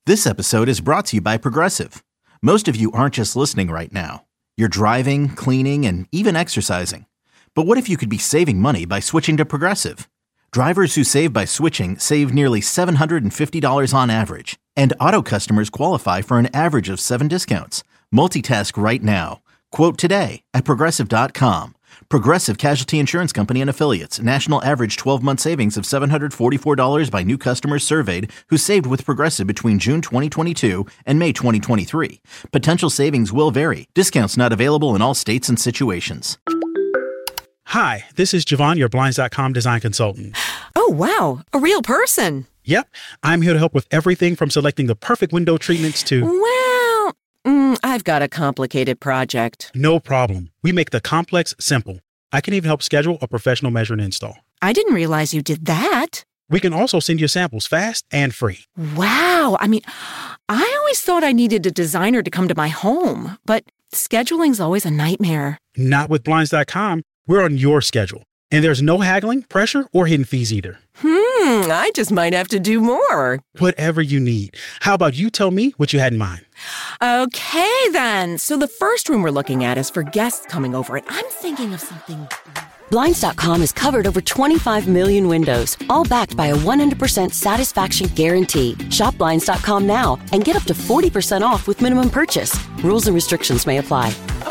This episode is brought to you by Progressive. Most of you aren't just listening right now. You're driving, cleaning, and even exercising. But what if you could be saving money by switching to Progressive? Drivers who save by switching save nearly $750 on average. And auto customers qualify for an average of 7 discounts. Multitask right now. Quote today at Progressive.com. Progressive Casualty Insurance Company and Affiliates. National average 12-month savings of $744 by new customers surveyed who saved with Progressive between June 2022 and May 2023. Potential savings will vary. Discounts not available in all states and situations. Hi, this is Javon, your Blinds.com design consultant. Oh, wow. A real person. Yep. I'm here to help with everything from selecting the perfect window treatments to... Well, I've got a complicated project. No problem. We make the complex simple. I can even help schedule a professional measure and install. I didn't realize you did that. We can also send you samples fast and free. Wow. I always thought I needed a designer to come to my home, but scheduling's always a nightmare. Not with Blinds.com. We're on your schedule. And there's no haggling, pressure, or hidden fees either. I just might have to do more. Whatever you need. How about you tell me what you had in mind? Okay, then. So the first room we're looking at is for guests coming over, and I'm thinking of something... Blinds.com has covered over 25 million windows, all backed by a 100% satisfaction guarantee. Shop Blinds.com now and get up to 40% off with minimum purchase. Rules and restrictions may apply.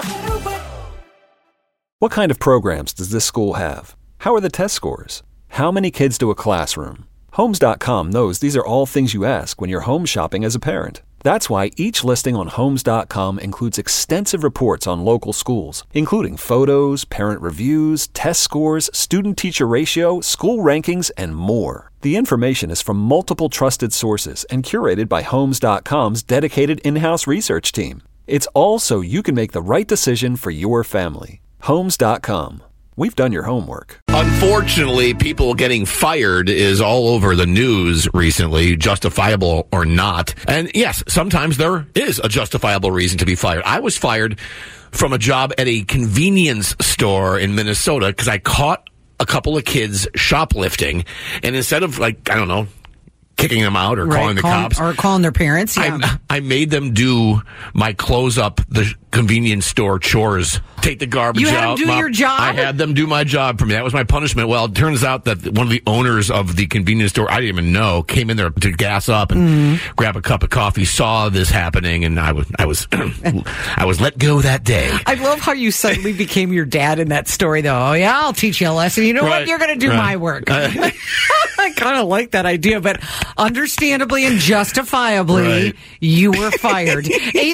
What kind of programs does this school have? How are the test scores? How many kids do a classroom? Homes.com knows these are all things you ask when you're home shopping as a parent. That's why each listing on Homes.com includes extensive reports on local schools, including photos, parent reviews, test scores, student-teacher ratio, school rankings, and more. The information is from multiple trusted sources and curated by Homes.com's dedicated in-house research team. It's all so you can make the right decision for your family. Homes.com. We've done your homework. Unfortunately, people getting fired is all over the news recently, justifiable or not. And yes, sometimes there is a justifiable reason to be fired. I was fired from a job at a convenience store in Minnesota because I caught a couple of kids shoplifting. And instead of, kicking them out or calling the cops. Or calling their parents, yeah. I made them do my close up the convenience store chores. Take the garbage out. You had them do your job? I had them do my job for me. That was my punishment. Well, it turns out that one of the owners of the convenience store, I didn't even know, came in there to gas up and grab a cup of coffee, saw this happening, and I was let go that day. I love how you suddenly became your dad in that story, though. Oh, yeah, I'll teach you a lesson. You know what? You're going to do my work. I kind of like that idea, but understandably and justifiably, you were fired.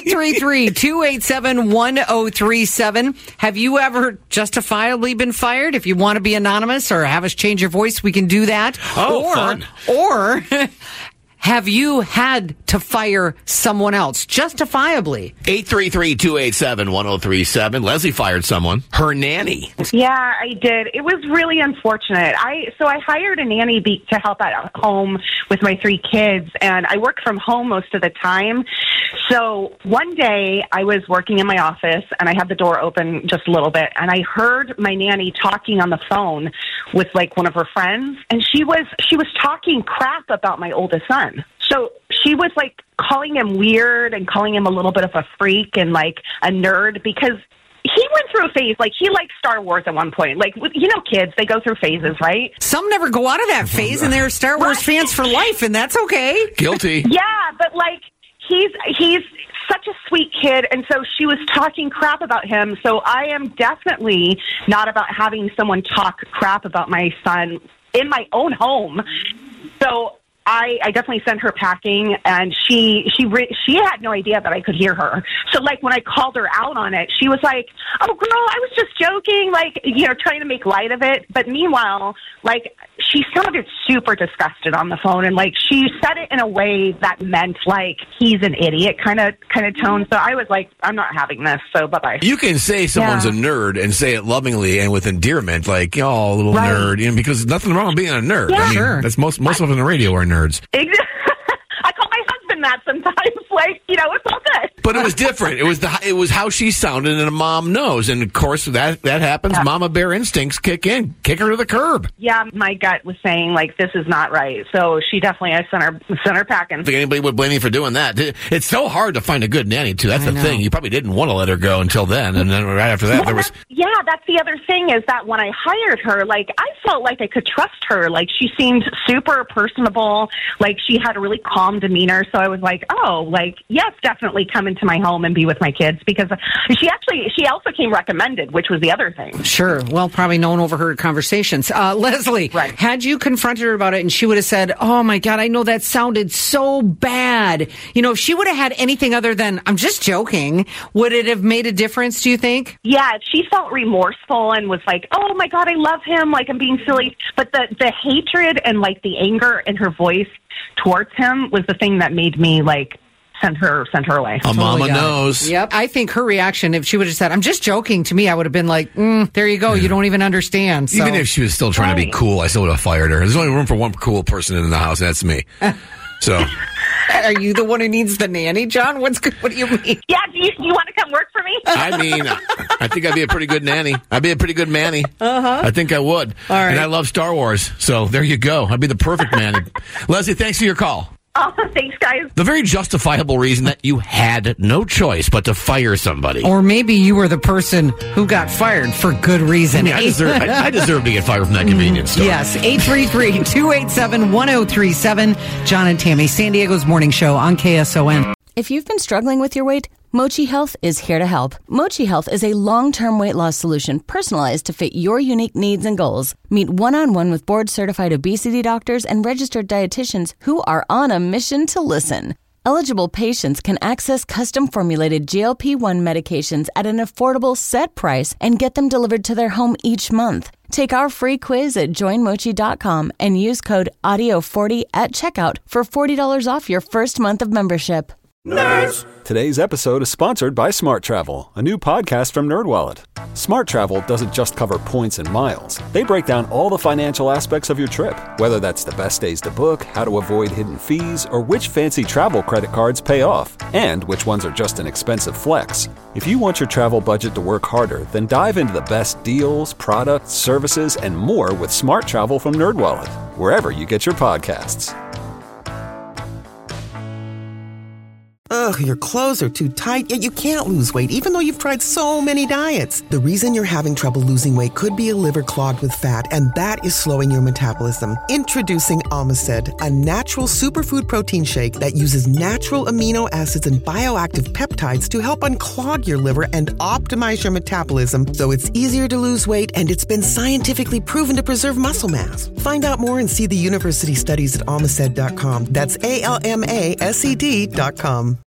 833-287-1037. Have you ever justifiably been fired? If you want to be anonymous or have us change your voice, we can do that. Fun. Or have you had to fire someone else justifiably? 833-287-1037. Leslie fired someone. Her nanny. Yeah, I did. It was really unfortunate. I hired a nanny to help at home with my 3 kids, and I work from home most of the time. So one day I was working in my office, and I had the door open just a little bit, and I heard my nanny talking on the phone with one of her friends, and she was talking crap about my oldest son. So she was calling him weird and calling him a little bit of a freak and a nerd because he went through a phase, he liked Star Wars at one point. Kids, they go through phases, right? Some never go out of that phase and they're Star Wars fans for life, and that's okay. Guilty. Yeah, but he's such a sweet kid, and so she was talking crap about him. So I am definitely not about having someone talk crap about my son in my own home. So I definitely sent her packing, and she had no idea that I could hear her. So, when I called her out on it, she was like, "Oh, girl, I was just joking," trying to make light of it. But meanwhile, she sounded super disgusted on the phone, and she said it in a way that meant he's an idiot kind of tone. So I was like, I'm not having this. So bye bye. You can say someone's a nerd and say it lovingly and with endearment, oh, little nerd, because nothing wrong with being a nerd. Yeah. I mean, that's most of us on the radio are nerds. I call my husband that sometimes. It's all good. But it was different. It was how she sounded, and a mom knows. And of course, that happens. Yeah. Mama bear instincts kick in. Kick her to the curb. Yeah, my gut was saying, like, this is not right. So she definitely, I sent her packing. I think anybody would blame you for doing that. It's so hard to find a good nanny, too. That's the thing. You probably didn't want to let her go until then. And then right after that, there was... Yeah, that's the other thing, is that when I hired her, like, I felt like I could trust her. Like, she seemed super personable. Like, she had a really calm demeanor. So I was like, oh, like, yes, definitely come into my home and be with my kids, because she also came recommended, which was the other thing. Sure. Well, probably no one overheard conversations. Leslie, right. Had you confronted her about it and she would have said, oh my God, I know that sounded so bad. You know, if she would have had anything other than, I'm just joking, would it have made a difference, do you think? Yeah, she felt remorseful and was like, oh my God, I love him, like I'm being silly. But the hatred and like the anger in her voice towards him was the thing that made me like sent her away. A mama knows. Yep. I think her reaction, if she would have said, I'm just joking, to me, I would have been like, there you go. You don't even understand. So. Even if she was still trying to be cool, I still would have fired her. There's only room for one cool person in the house, and that's me. So... Are you the one who needs the nanny, John? What do you mean? Yeah, do you want to come work for me? I mean, I think I'd be a pretty good nanny. I'd be a pretty good manny. Uh-huh. I think I would. All right. And I love Star Wars, so there you go. I'd be the perfect manny. Leslie, thanks for your call. Oh, thanks, guys. The very justifiable reason that you had no choice but to fire somebody. Or maybe you were the person who got fired for good reason. I deserve to get fired from that convenience store. Yes, 833-287-1037. John and Tammy, San Diego's morning show on KSON. If you've been struggling with your weight, Mochi Health is here to help. Mochi Health is a long-term weight loss solution personalized to fit your unique needs and goals. Meet one-on-one with board-certified obesity doctors and registered dietitians who are on a mission to listen. Eligible patients can access custom-formulated GLP-1 medications at an affordable set price and get them delivered to their home each month. Take our free quiz at joinmochi.com and use code AUDIO40 at checkout for $40 off your first month of membership. Nerds! Today's episode is sponsored by Smart Travel, a new podcast from NerdWallet. Smart Travel doesn't just cover points and miles. They break down all the financial aspects of your trip, whether that's the best days to book, how to avoid hidden fees, or which fancy travel credit cards pay off, and which ones are just an expensive flex. If you want your travel budget to work harder, then dive into the best deals, products, services, and more with Smart Travel from NerdWallet, wherever you get your podcasts. Ugh, your clothes are too tight, yet you can't lose weight even though you've tried so many diets. The reason you're having trouble losing weight could be a liver clogged with fat, and that is slowing your metabolism. Introducing Omicid, a natural superfood protein shake that uses natural amino acids and bioactive peptides to help unclog your liver and optimize your metabolism so it's easier to lose weight, and it's been scientifically proven to preserve muscle mass. Find out more and see the university studies at Omicid.com. That's ALMASED.com.